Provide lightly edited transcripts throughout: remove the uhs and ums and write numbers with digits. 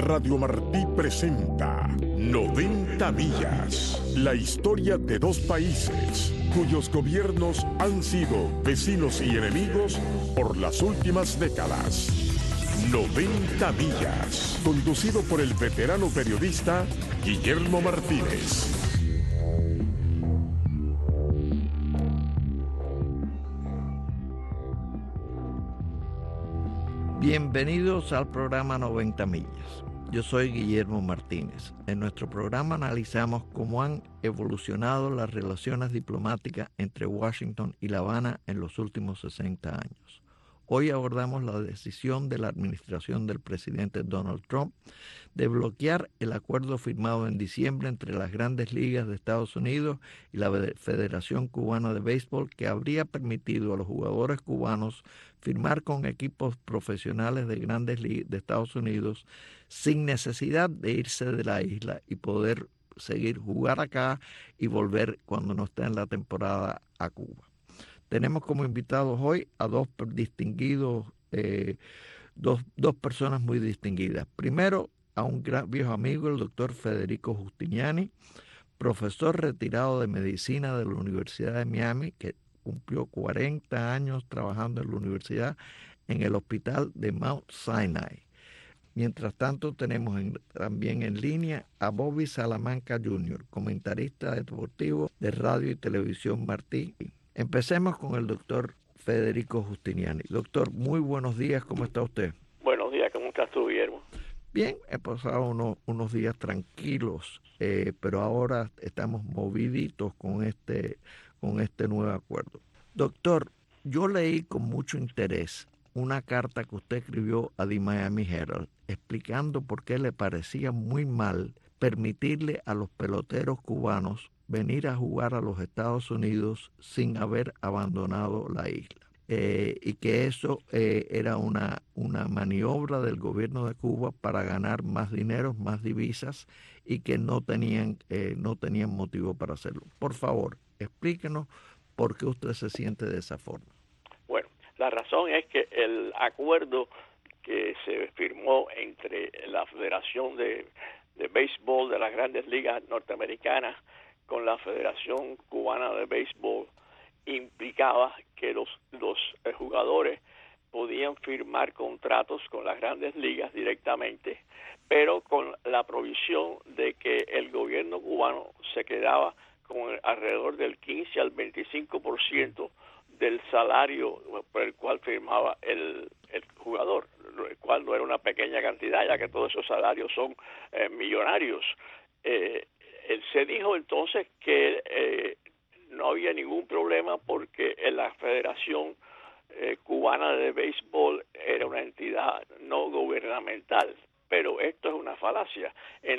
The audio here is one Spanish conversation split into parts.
Radio Martí presenta 90 millas, la historia de dos países cuyos gobiernos han sido vecinos y enemigos por las últimas décadas. 90 millas, conducido por el veterano periodista Guillermo Martínez. Bienvenidos al programa 90 millas. Yo soy Guillermo Martínez. En nuestro programa analizamos cómo han evolucionado las relaciones diplomáticas entre Washington y La Habana en los últimos 60 años. Hoy abordamos la decisión de la administración del presidente Donald Trump de bloquear el acuerdo firmado en diciembre entre las Grandes Ligas de Estados Unidos y la Federación Cubana de Béisbol, que habría permitido a los jugadores cubanos firmar con equipos profesionales de Grandes Ligas de Estados Unidos sin necesidad de irse de la isla y poder seguir jugar acá y volver cuando no esté en la temporada a Cuba. Tenemos como invitados hoy a dos distinguidos, dos personas muy distinguidas. Primero, a un gran viejo amigo, el doctor Federico Giustiniani, profesor retirado de medicina de la Universidad de Miami, que cumplió 40 años trabajando en la universidad en el hospital de Mount Sinai. Mientras tanto, tenemos también en línea a Bobby Salamanca Jr., comentarista deportivo de radio y televisión Martí. Empecemos con el doctor Federico Giustiniani. Doctor, muy buenos días, ¿cómo está usted? Buenos días, ¿cómo estás tú, Guillermo? Bien, he pasado unos días tranquilos, pero ahora estamos moviditos con este nuevo acuerdo. Doctor, yo leí con mucho interés una carta que usted escribió a The Miami Herald explicando por qué le parecía muy mal permitirle a los peloteros cubanos venir a jugar a los Estados Unidos sin haber abandonado la isla. Y que eso era una maniobra del gobierno de Cuba para ganar más dinero, más divisas, y que no tenían motivo para hacerlo. Por favor, explíquenos por qué usted se siente de esa forma. Bueno, la razón es que el acuerdo que se firmó entre la Federación de Béisbol de las Grandes Ligas Norteamericanas con la Federación Cubana de Béisbol implicaba que los jugadores podían firmar contratos con las Grandes Ligas directamente, pero con la provisión de que el gobierno cubano se quedaba con alrededor del 15 al 25% del salario por el cual firmaba el jugador, el cual no era una pequeña cantidad, ya que todos esos salarios son millonarios. Se dijo entonces que no había ningún problema porque la Federación Cubana de Béisbol era una entidad no gubernamental, pero esto es una falacia.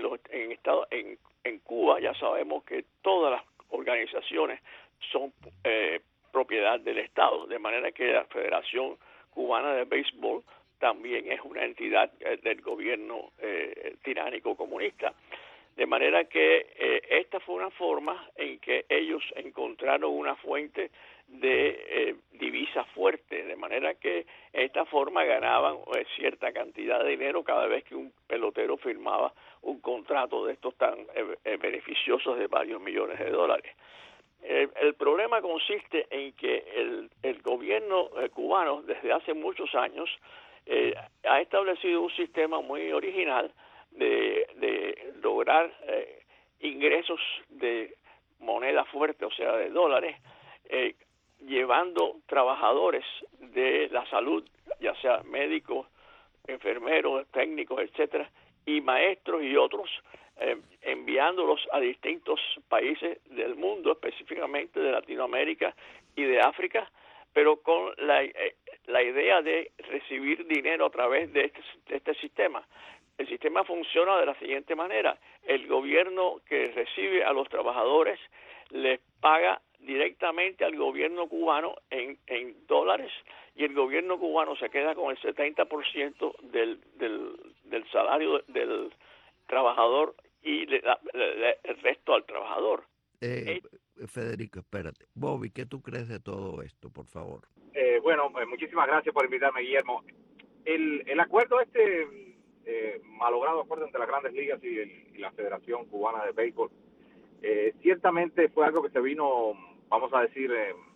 En Cuba ya sabemos que todas las organizaciones son propiedad del Estado, de manera que la Federación Cubana de Béisbol también es una entidad del gobierno tiránico comunista. De manera que esta fue una forma en que ellos encontraron una fuente de divisa fuerte, de manera que de esta forma ganaban cierta cantidad de dinero cada vez que un pelotero firmaba un contrato de estos tan beneficiosos de varios millones de dólares. El problema consiste en que el gobierno cubano desde hace muchos años ha establecido un sistema muy original de lograr ingresos de moneda fuerte, o sea, de dólares, llevando trabajadores de la salud, ya sea médicos, enfermeros, técnicos, etcétera, y maestros y otros, enviándolos a distintos países del mundo, específicamente de Latinoamérica y de África, pero con la idea de recibir dinero a través de este sistema. El sistema funciona de la siguiente manera: el gobierno que recibe a los trabajadores les paga directamente al gobierno cubano en dólares, y el gobierno cubano se queda con el 70% del salario del trabajador y el resto al trabajador. Federico, espérate. Bobby, ¿qué tú crees de todo esto, por favor? Muchísimas gracias por invitarme, Guillermo. El acuerdo malogrado acuerdo entre las Grandes Ligas y la Federación Cubana de Béisbol. Ciertamente fue algo que se vino, vamos a decir,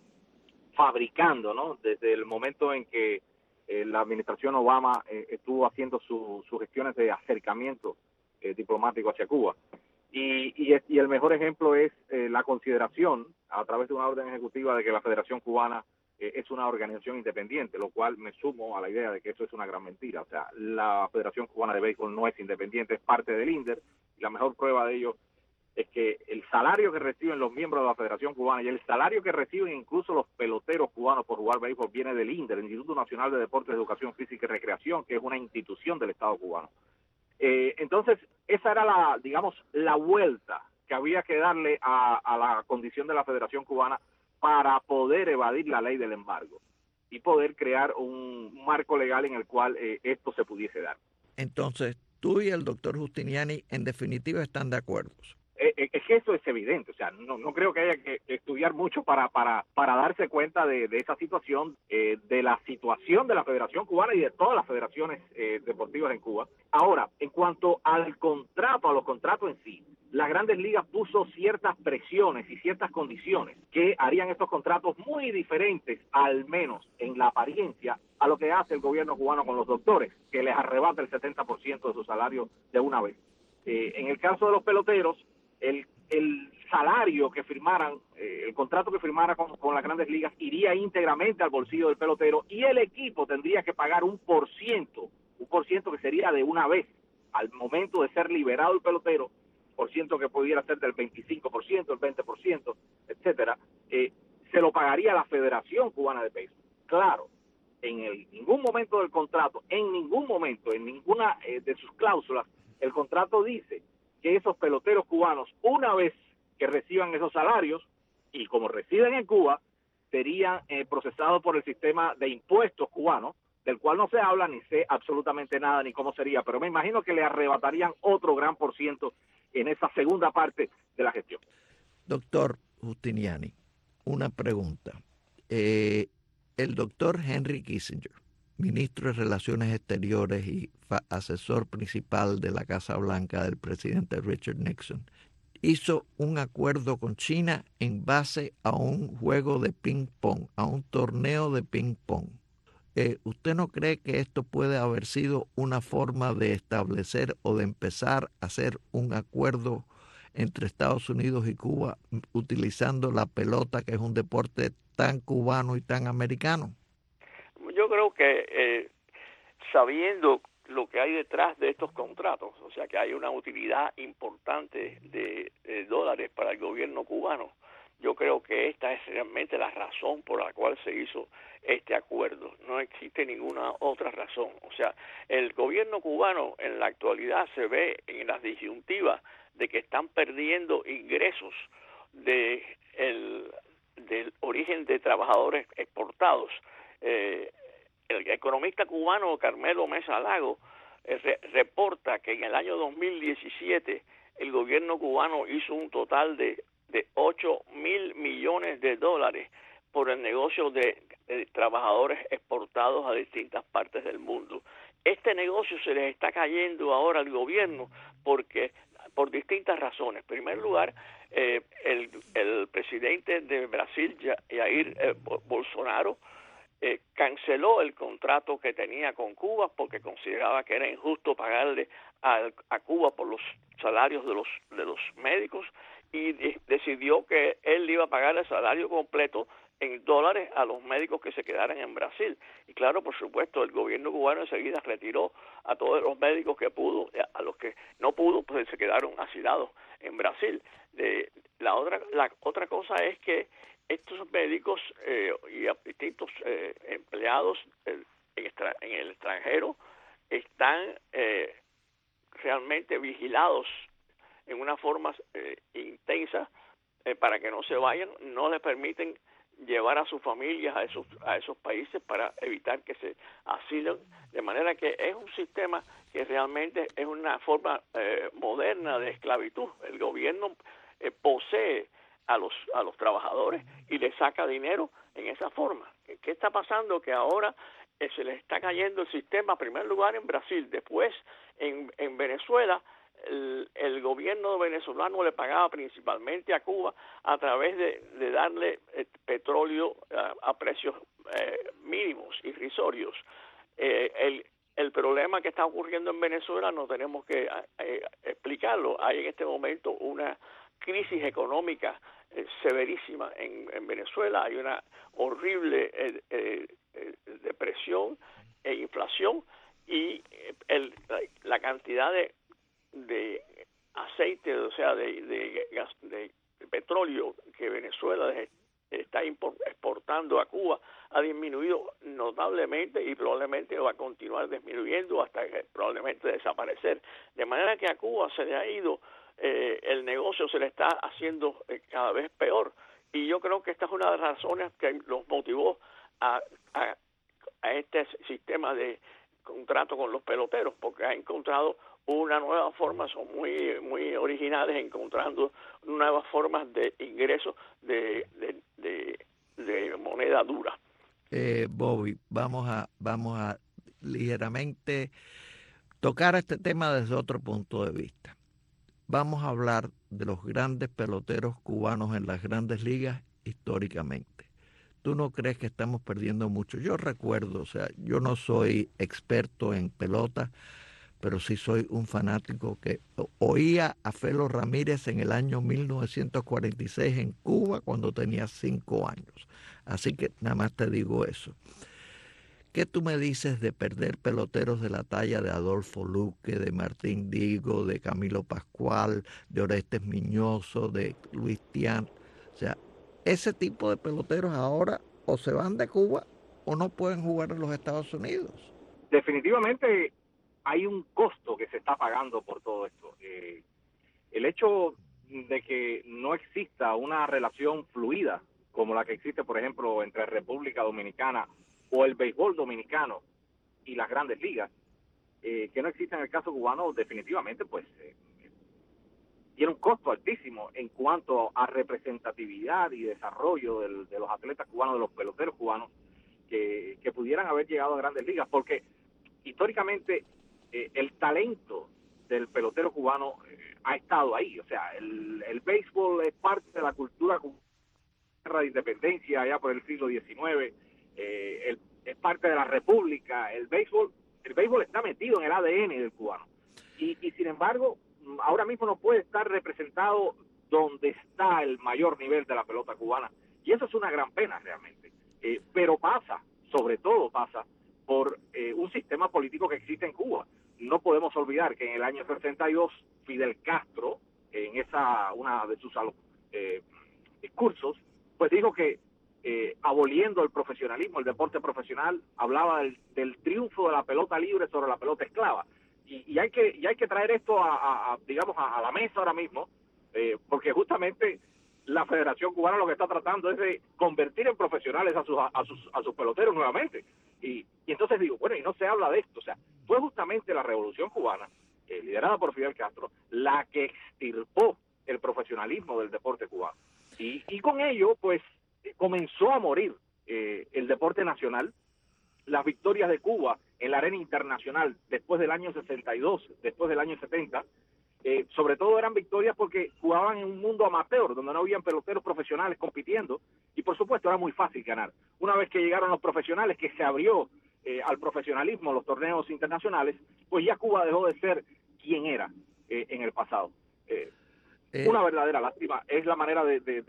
fabricando, ¿no? Desde el momento en que la administración Obama estuvo haciendo sus gestiones de acercamiento diplomático hacia Cuba. Y el mejor ejemplo es la consideración, a través de una orden ejecutiva, de que la Federación Cubana es una organización independiente, lo cual me sumo a la idea de que eso es una gran mentira. O sea, la Federación Cubana de Béisbol no es independiente, es parte del INDER, y la mejor prueba de ello es que el salario que reciben los miembros de la Federación Cubana y el salario que reciben incluso los peloteros cubanos por jugar béisbol viene del INDER, el Instituto Nacional de Deportes, Educación Física y Recreación, que es una institución del Estado cubano. Entonces, esa era la vuelta que había que darle a la condición de la Federación Cubana para poder evadir la ley del embargo y poder crear un marco legal en el cual esto se pudiese dar. Entonces, tú y el doctor Giustiniani en definitiva están de acuerdo. Es que eso es evidente, o sea, no creo que haya que estudiar mucho para darse cuenta de esa situación, de la situación de la Federación Cubana y de todas las federaciones deportivas en Cuba. Ahora, en cuanto al contrato, a los contratos en sí, las Grandes Ligas puso ciertas presiones y ciertas condiciones que harían estos contratos muy diferentes, al menos en la apariencia, a lo que hace el gobierno cubano con los doctores, que les arrebata el 70% de su salario de una vez. En el caso de los peloteros, el salario que firmaran, el contrato que firmara con las Grandes Ligas iría íntegramente al bolsillo del pelotero y el equipo tendría que pagar un por ciento que sería de una vez al momento de ser liberado el pelotero, por ciento que pudiera ser del 25%, el 20%, etcétera, se lo pagaría la Federación Cubana de Béisbol. Claro, en ningún momento del contrato, en ninguna de sus cláusulas, el contrato dice que esos peloteros cubanos, una vez que reciban esos salarios, y como residen en Cuba, serían procesados por el sistema de impuestos cubano, del cual no se habla, ni sé absolutamente nada, ni cómo sería, pero me imagino que le arrebatarían otro gran por ciento en esa segunda parte de la gestión. Doctor Giustiniani, una pregunta. El doctor Henry Kissinger, ministro de Relaciones Exteriores y asesor principal de la Casa Blanca del presidente Richard Nixon, hizo un acuerdo con China en base a un juego de ping-pong, a un torneo de ping-pong. ¿Usted no cree que esto puede haber sido una forma de establecer o de empezar a hacer un acuerdo entre Estados Unidos y Cuba utilizando la pelota, que es un deporte tan cubano y tan americano? Yo creo que sabiendo lo que hay detrás de estos contratos, o sea que hay una utilidad importante de dólares para el gobierno cubano, yo creo que esta es realmente la razón por la cual se hizo este acuerdo. No existe ninguna otra razón. O sea, el gobierno cubano en la actualidad se ve en las disyuntivas de que están perdiendo ingresos del origen de trabajadores exportados. El economista cubano Carmelo Mesa Lago reporta que en el año 2017 el gobierno cubano hizo un total de 8,000 millones de dólares por el negocio de trabajadores exportados a distintas partes del mundo. Este negocio se les está cayendo ahora al gobierno porque por distintas razones. En primer lugar, el presidente de Brasil, Jair Bolsonaro, canceló el contrato que tenía con Cuba porque consideraba que era injusto pagarle a Cuba por los salarios de los médicos y decidió que él iba a pagar el salario completo en dólares a los médicos que se quedaran en Brasil. Y claro, por supuesto, el gobierno cubano enseguida retiró a todos los médicos que pudo, a los que no pudo, pues se quedaron asilados en Brasil. La otra cosa es que estos médicos y distintos empleados en el extranjero están realmente vigilados en una forma intensa para que no se vayan, no les permiten llevar a sus familias a esos países para evitar que se asilen, de manera que es un sistema que realmente es una forma moderna de esclavitud. El gobierno posee a los trabajadores y les saca dinero en esa forma. ¿Qué está pasando? Que ahora se les está cayendo el sistema, en primer lugar en Brasil, después en Venezuela. El gobierno venezolano le pagaba principalmente a Cuba a través de darle petróleo a precios mínimos, irrisorios. El problema que está ocurriendo en Venezuela no tenemos que explicarlo. Hay en este momento una crisis económica severísima en Venezuela. Hay una horrible depresión e inflación, y la cantidad de aceite, o sea, de petróleo que Venezuela está exportando a Cuba ha disminuido notablemente, y probablemente va a continuar disminuyendo hasta probablemente desaparecer. De manera que a Cuba se le ha ido, el negocio se le está haciendo cada vez peor, y yo creo que esta es una de las razones que los motivó a este sistema de contrato con los peloteros, porque ha encontrado una nueva forma, son muy originales, encontrando nuevas formas de ingresos de moneda dura. Bobby, vamos a ligeramente tocar este tema desde otro punto de vista. Vamos a hablar de los grandes peloteros cubanos en las grandes ligas históricamente. ¿Tú no crees que estamos perdiendo mucho? Yo recuerdo, o sea, yo no soy experto en pelota, pero sí soy un fanático que oía a Felo Ramírez en el año 1946 en Cuba cuando tenía 5 años. Así que nada más te digo eso. ¿Qué tú me dices de perder peloteros de la talla de Adolfo Luque, de Martín Digo, de Camilo Pascual, de Orestes Miñoso, de Luis Tiant? O sea, ese tipo de peloteros ahora o se van de Cuba o no pueden jugar en los Estados Unidos. Definitivamente hay un costo que se está pagando por todo esto. El hecho de que no exista una relación fluida como la que existe, por ejemplo, entre República Dominicana o el béisbol dominicano y las grandes ligas, que no existe en el caso cubano, definitivamente pues tiene un costo altísimo en cuanto a representatividad y desarrollo de los atletas cubanos, de los peloteros cubanos que pudieran haber llegado a grandes ligas, porque históricamente el talento del pelotero cubano ha estado ahí. O sea, el béisbol es parte de la cultura cubana de independencia allá por el siglo XIX, es parte de la república. El béisbol está metido en el ADN del cubano, y sin embargo ahora mismo no puede estar representado donde está el mayor nivel de la pelota cubana, y eso es una gran pena realmente, pero sobre todo pasa por un sistema político que existe en Cuba. No podemos olvidar que en el año 62 Fidel Castro, en una de sus discursos, pues dijo que aboliendo el profesionalismo, el deporte profesional, hablaba del triunfo de la pelota libre sobre la pelota esclava, y hay que traer esto digamos a la mesa ahora mismo, porque justamente la Federación Cubana lo que está tratando es de convertir en profesionales a sus peloteros nuevamente, y entonces digo, bueno, y no se habla de esto. O sea, fue justamente la Revolución Cubana, liderada por Fidel Castro, la que extirpó el profesionalismo del deporte cubano, y con ello pues comenzó a morir el deporte nacional. Las victorias de Cuba en la arena internacional después del año 62, después del año 70, sobre todo eran victorias porque jugaban en un mundo amateur, donde no habían peloteros profesionales compitiendo, y por supuesto era muy fácil ganar. Una vez que llegaron los profesionales, que se abrió al profesionalismo, los torneos internacionales, pues ya Cuba dejó de ser quien era en el pasado. Una verdadera lástima, es la manera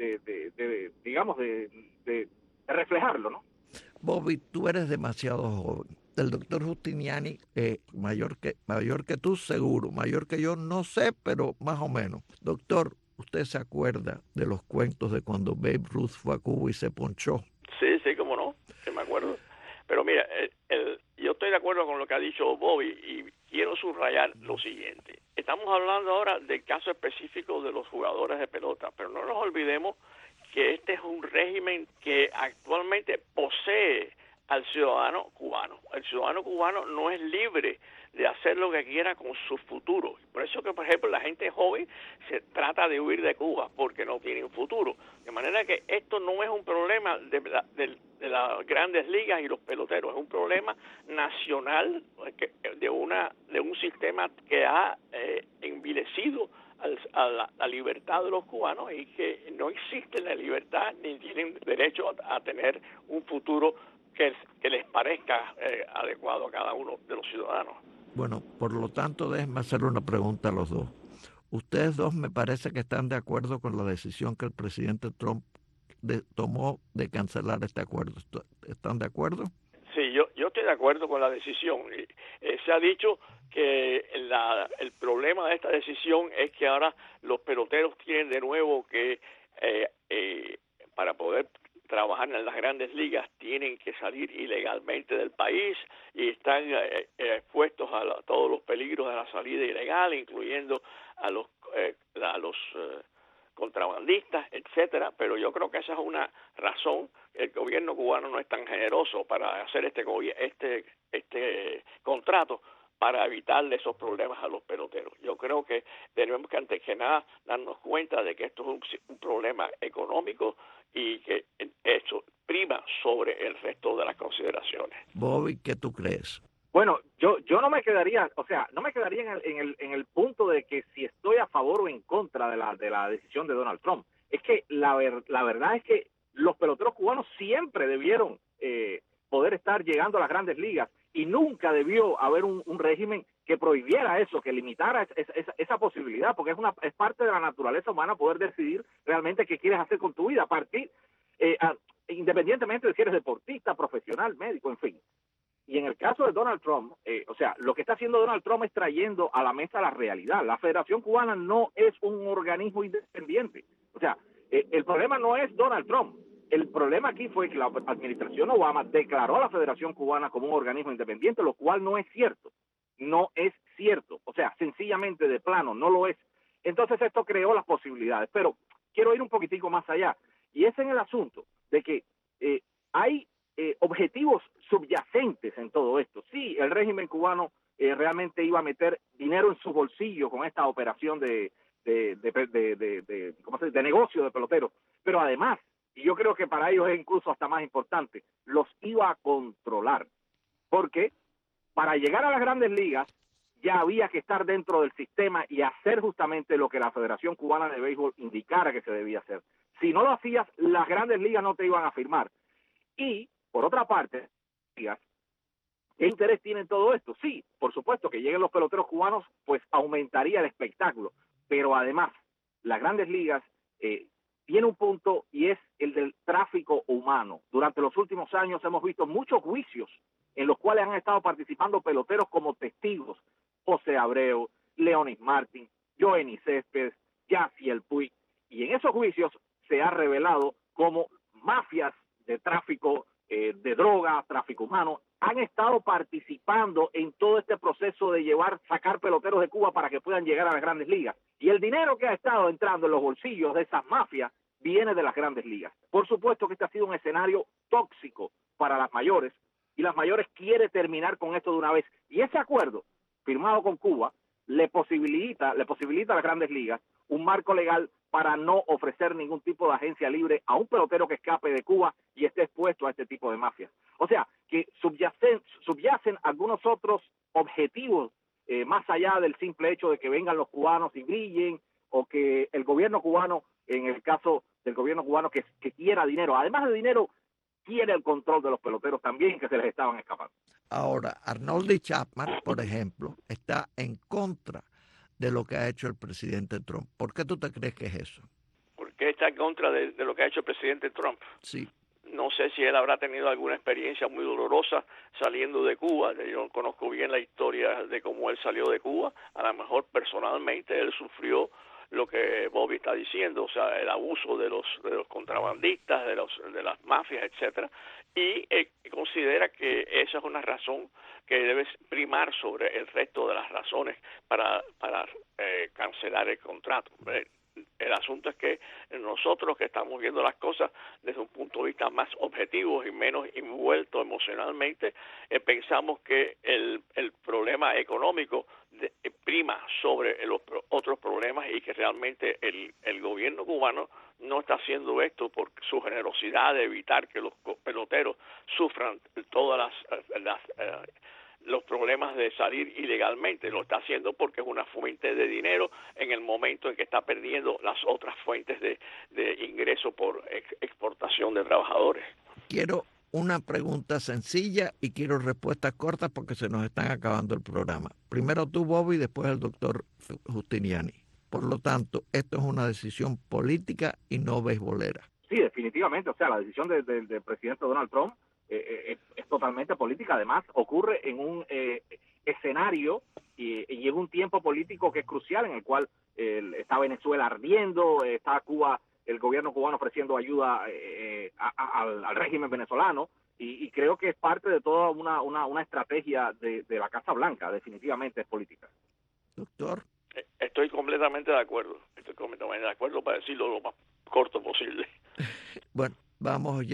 de reflejarlo, ¿no? Bobby, tú eres demasiado joven. El doctor Giustiniani, mayor que tú, seguro. Mayor que yo, no sé, pero más o menos. Doctor, ¿usted se acuerda de los cuentos de cuando Babe Ruth fue a Cuba y se ponchó? Sí, cómo no, sí me acuerdo. Pero mira, yo estoy de acuerdo con lo que ha dicho Bobby, y quiero subrayar lo siguiente. Estamos hablando ahora del caso específico de los jugadores de pelota, pero no nos olvidemos que este es un régimen que actualmente posee al ciudadano cubano. El ciudadano cubano no es libre de hacer lo que quiera con su futuro. Por eso que, por ejemplo, la gente joven se trata de huir de Cuba porque no tiene un futuro. De manera que esto no es un problema de las grandes ligas y los peloteros, es un problema nacional de un sistema que ha envilecido a la libertad de los cubanos y que no existe la libertad ni tienen derecho a tener un futuro que les parezca adecuado a cada uno de los ciudadanos. Bueno, por lo tanto, déjenme hacer una pregunta a los dos. Ustedes dos me parece que están de acuerdo con la decisión que el presidente Trump tomó de cancelar este acuerdo. ¿Están de acuerdo? Sí, yo estoy de acuerdo con la decisión. Se ha dicho que el problema de esta decisión es que ahora los peloteros tienen de nuevo que para poder trabajar en las grandes ligas tienen que salir ilegalmente del país y están expuestos a todos los peligros de la salida ilegal, incluyendo a los contrabandistas, etcétera. Pero yo creo que esa es una razón. El gobierno cubano no es tan generoso para hacer este contrato para evitarle esos problemas a los peloteros. Yo creo que tenemos que, antes que nada, darnos cuenta de que esto es un problema económico y que eso prima sobre el resto de las consideraciones. Bobby, ¿qué tú crees? Bueno, yo no me quedaría, en el punto de que si estoy a favor o en contra de la decisión de Donald Trump. Es que la verdad es que los peloteros cubanos siempre debieron poder estar llegando a las grandes ligas y nunca debió haber un régimen que prohibiera eso, que limitara esa posibilidad, porque es parte de la naturaleza humana poder decidir realmente qué quieres hacer con tu vida, a partir, independientemente de si eres deportista, profesional, médico, en fin. Y en el caso de Donald Trump, lo que está haciendo Donald Trump es trayendo a la mesa la realidad. La Federación Cubana no es un organismo independiente. O sea, el problema no es Donald Trump. El problema aquí fue que la administración Obama declaró a la Federación Cubana como un organismo independiente, lo cual no es cierto. No es cierto. O sea, sencillamente de plano, no lo es. Entonces esto creó las posibilidades. Pero quiero ir un poquitico más allá. Y es en el asunto de que hay objetivos subyacentes en todo esto. Sí, el régimen cubano realmente iba a meter dinero en su bolsillo con esta operación de negocio de peloteros, pero además, y yo creo que para ellos es incluso hasta más importante, los iba a controlar, porque para llegar a las grandes ligas ya había que estar dentro del sistema y hacer justamente lo que la Federación Cubana de Béisbol indicara que se debía hacer. Si no lo hacías, las grandes ligas no te iban a firmar. Y por otra parte, ¿qué interés tiene en todo esto? Sí, por supuesto que lleguen los peloteros cubanos, pues aumentaría el espectáculo, pero además, las grandes ligas tiene un punto y es el del tráfico humano. Durante los últimos años hemos visto muchos juicios en los cuales han estado participando peloteros como testigos: José Abreu, Leonis Martin, Joenny Céspedes, Yaciel Puig, y en esos juicios se ha revelado como mafias de tráfico de droga, tráfico humano, han estado participando en todo este proceso de sacar peloteros de Cuba para que puedan llegar a las grandes ligas. Y el dinero que ha estado entrando en los bolsillos de esas mafias viene de las grandes ligas. Por supuesto que este ha sido un escenario tóxico para las mayores, y las mayores quiere terminar con esto de una vez. Y ese acuerdo firmado con Cuba le posibilita a las grandes ligas un marco legal para no ofrecer ningún tipo de agencia libre a un pelotero que escape de Cuba y esté expuesto a este tipo de mafias. O sea, que subyacen algunos otros objetivos más allá del simple hecho de que vengan los cubanos y brillen, o que el gobierno cubano, en el caso del gobierno cubano que quiera dinero, además de dinero, quiere el control de los peloteros también, que se les estaban escapando. Ahora, Arnoldi Chapman, por ejemplo, está en contra de lo que ha hecho el presidente Trump. ¿Por qué tú te crees que es eso? ¿Por qué está en contra de lo que ha hecho el presidente Trump? Sí. No sé si él habrá tenido alguna experiencia muy dolorosa saliendo de Cuba. Yo no conozco bien la historia de cómo él salió de Cuba. A lo mejor personalmente él sufrió lo que Bobby está diciendo, o sea, el abuso de los contrabandistas, de las mafias, etcétera, y considera que esa es una razón que debe primar sobre el resto de las razones para cancelar el contrato. El asunto es que nosotros que estamos viendo las cosas desde un punto de vista más objetivo y menos envuelto emocionalmente, pensamos que el problema económico prima sobre los otros problemas y que realmente el gobierno cubano no está haciendo esto por su generosidad de evitar que los peloteros sufran todas los problemas de salir ilegalmente. Lo está haciendo porque es una fuente de dinero en el momento en que está perdiendo las otras fuentes de ingreso por exportación de trabajadores. Quiero una pregunta sencilla y quiero respuestas cortas porque se nos están acabando el programa. Primero tú, Bobby, después el doctor Giustiniani. Por lo tanto, esto es una decisión política y no beisbolera. Sí, definitivamente. O sea, la decisión del presidente Donald Trump es totalmente política. Además, ocurre en un escenario y en un tiempo político que es crucial, en el cual está Venezuela ardiendo, está Cuba, el gobierno cubano ofreciendo ayuda al régimen venezolano, y creo que es parte de toda una estrategia de la Casa Blanca. Definitivamente es política. Doctor. Estoy completamente de acuerdo. Para decirlo lo más corto posible. Bueno, vamos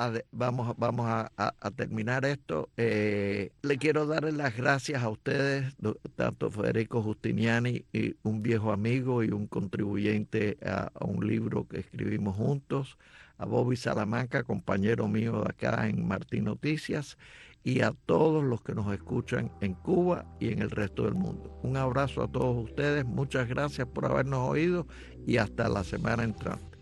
a terminar esto. Le quiero dar las gracias a ustedes, tanto Federico Giustiniani, y un viejo amigo y un contribuyente a un libro que escribimos juntos, a Bobby Salamanca, compañero mío de acá en Martín Noticias, y a todos los que nos escuchan en Cuba y en el resto del mundo. Un abrazo a todos ustedes, muchas gracias por habernos oído y hasta la semana entrante.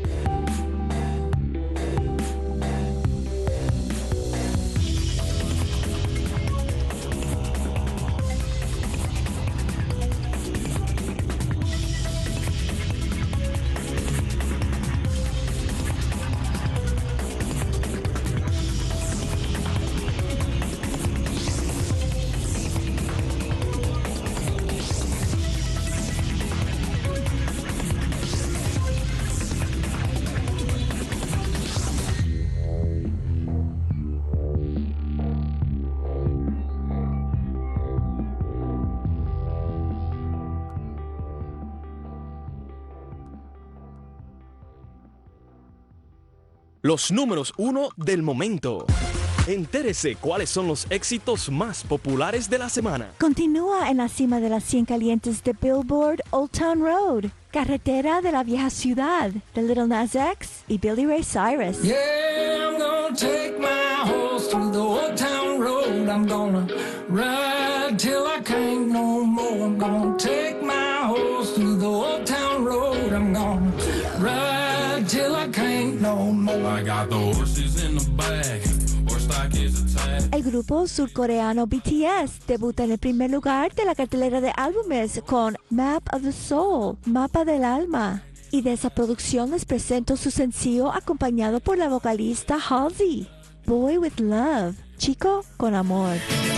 Los números 1 del momento. Entérese cuáles son los éxitos más populares de la semana. Continúa en la cima de las 100 calientes de Billboard, Old Town Road, Carretera de la Vieja Ciudad, de Little Nas X y Billy Ray Cyrus. Yeah, I'm gonna take my horse through the Old Town Road. I'm gonna ride till I can't no more. I'm gonna take my horse through the Old Town Road. I'm gonna ride till I can't no more. I got the horses in the back. El grupo surcoreano BTS debuta en el primer lugar de la cartelera de álbumes con Map of the Soul, Mapa del Alma. Y de esa producción les presento su sencillo acompañado por la vocalista Halsey, Boy with Love, Chico con Amor.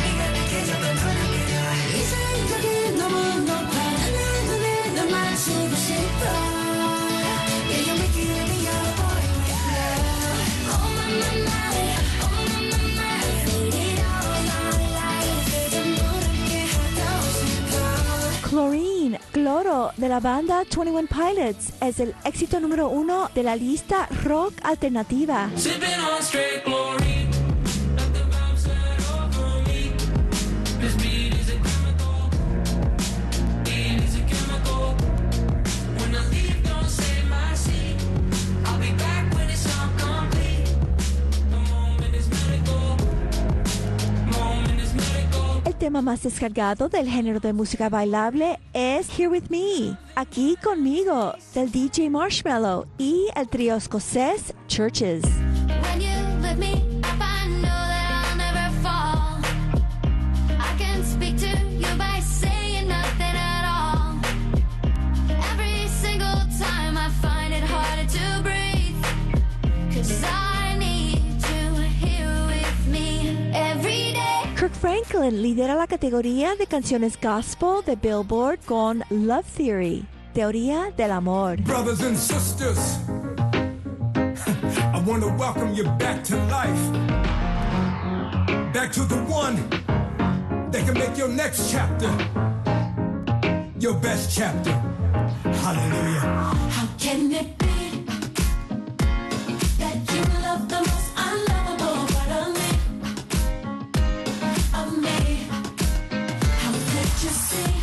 Chlorine, Cloro, de la banda 21 Pilots, es el éxito número 1 de la lista rock alternativa. El tema más descargado del género de música bailable es Here With Me, Aquí Conmigo, del DJ Marshmello y el trío escocés Churches. Kirk Franklin lidera la categoría de canciones gospel de Billboard con Love Theory, Teoría del Amor. Brothers and sisters, I want to welcome you back to life. Back to the one that can make your next chapter your best chapter. Hallelujah. How can it be that you love the most unlovable part of me? How could you see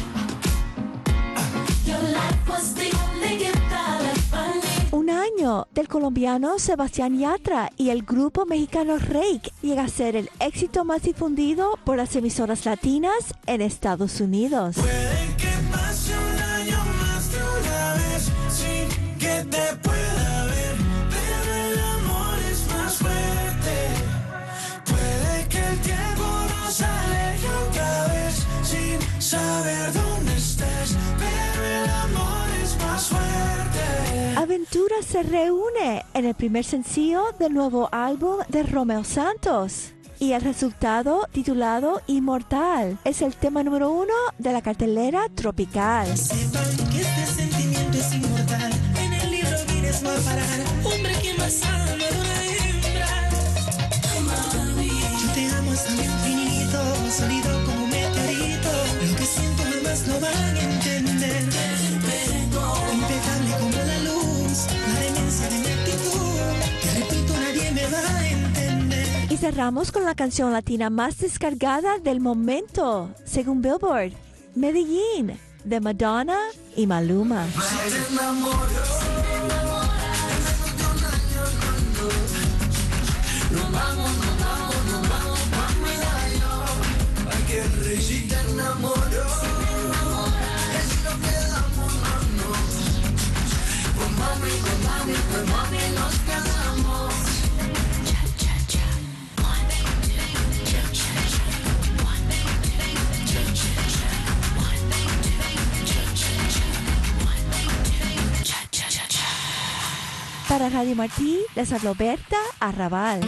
your life was the only gift I left for me? Un año del colombiano Sebastián Yatra y el grupo mexicano Reik llega a ser el éxito más difundido por las emisoras latinas en Estados Unidos. Puede que pase un año más de una vez sin que te pueda ver, pero el amor es más fuerte. Puede que el tiempo nos aleje otra vez sin saber dónde estés, pero el amor es más fuerte. Aventura se reúne en el primer sencillo del nuevo álbum de Romeo Santos. Y el resultado, titulado Inmortal, es el tema número 1 de la cartelera tropical. Sepan que este sentimiento es inmortal. En el libro Guinness va a parar. Hombre que más ama de una hembra. Yo te amo hasta el infinito, sólido como un meteorito. Lo que siento jamás lo van a entender. Impecable como la luz, la demencia de mi actitud. Te repito, nadie me va a entender. Y cerramos con la canción latina más descargada del momento, según Billboard, Medellín, de Madonna y Maluma. Para Radio Martí, les habló Berta Arrabal.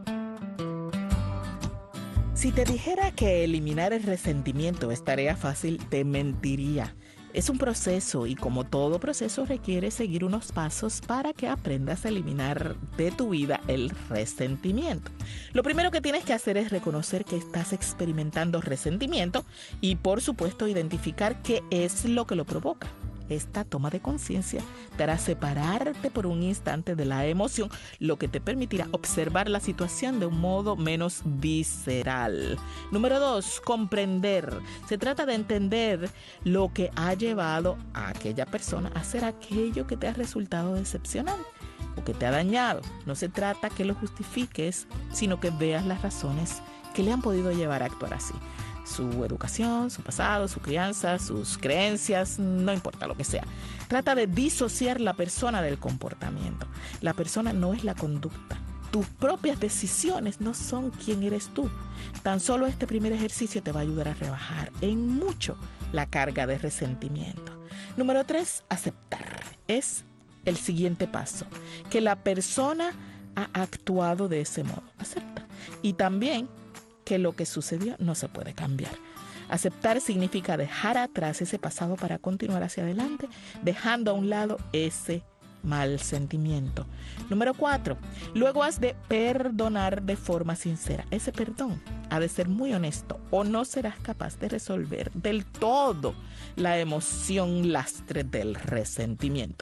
Si te dijera que eliminar el resentimiento es tarea fácil, te mentiría. Es un proceso y como todo proceso requiere seguir unos pasos para que aprendas a eliminar de tu vida el resentimiento. Lo primero que tienes que hacer es reconocer que estás experimentando resentimiento y por supuesto identificar qué es lo que lo provoca. Esta toma de conciencia te hará separarte por un instante de la emoción, lo que te permitirá observar la situación de un modo menos visceral. Número 2, comprender. Se trata de entender lo que ha llevado a aquella persona a hacer aquello que te ha resultado decepcionante o que te ha dañado. No se trata que lo justifiques, sino que veas las razones que le han podido llevar a actuar así. Su educación, su pasado, su crianza, sus creencias, no importa lo que sea. Trata de disociar la persona del comportamiento. La persona no es la conducta. Tus propias decisiones no son quién eres tú. Tan solo este primer ejercicio te va a ayudar a rebajar en mucho la carga de resentimiento. Número 3, aceptar. Es el siguiente paso. Que la persona ha actuado de ese modo. Acepta. Y también que lo que sucedió no se puede cambiar. Aceptar significa dejar atrás ese pasado para continuar hacia adelante, dejando a un lado ese mal sentimiento. Número 4, luego has de perdonar de forma sincera. Ese perdón ha de ser muy honesto o no serás capaz de resolver del todo la emoción lastre del resentimiento.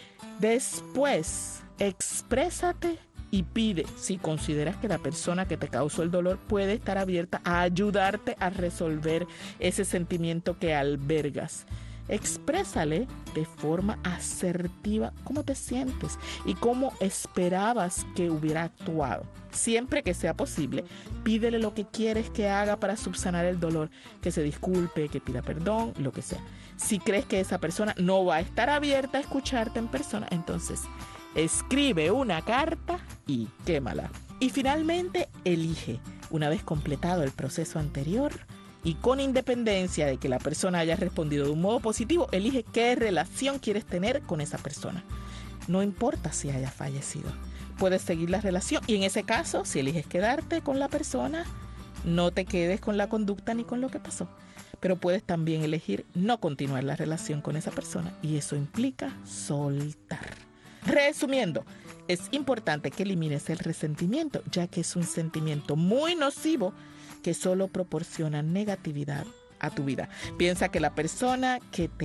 Después, exprésate y pide, si consideras que la persona que te causó el dolor puede estar abierta a ayudarte a resolver ese sentimiento que albergas. Exprésale de forma asertiva cómo te sientes y cómo esperabas que hubiera actuado. Siempre que sea posible, pídele lo que quieres que haga para subsanar el dolor, que se disculpe, que pida perdón, lo que sea. Si crees que esa persona no va a estar abierta a escucharte en persona, entonces escribe una carta y quémala. Y finalmente, elige, una vez completado el proceso anterior y con independencia de que la persona haya respondido de un modo positivo, elige qué relación quieres tener con esa persona. No importa si haya fallecido. Puedes seguir la relación y en ese caso, si eliges quedarte con la persona, no te quedes con la conducta ni con lo que pasó. Pero puedes también elegir no continuar la relación con esa persona y eso implica soltar. Resumiendo, es importante que elimines el resentimiento, ya que es un sentimiento muy nocivo que solo proporciona negatividad a tu vida. Piensa que la persona que te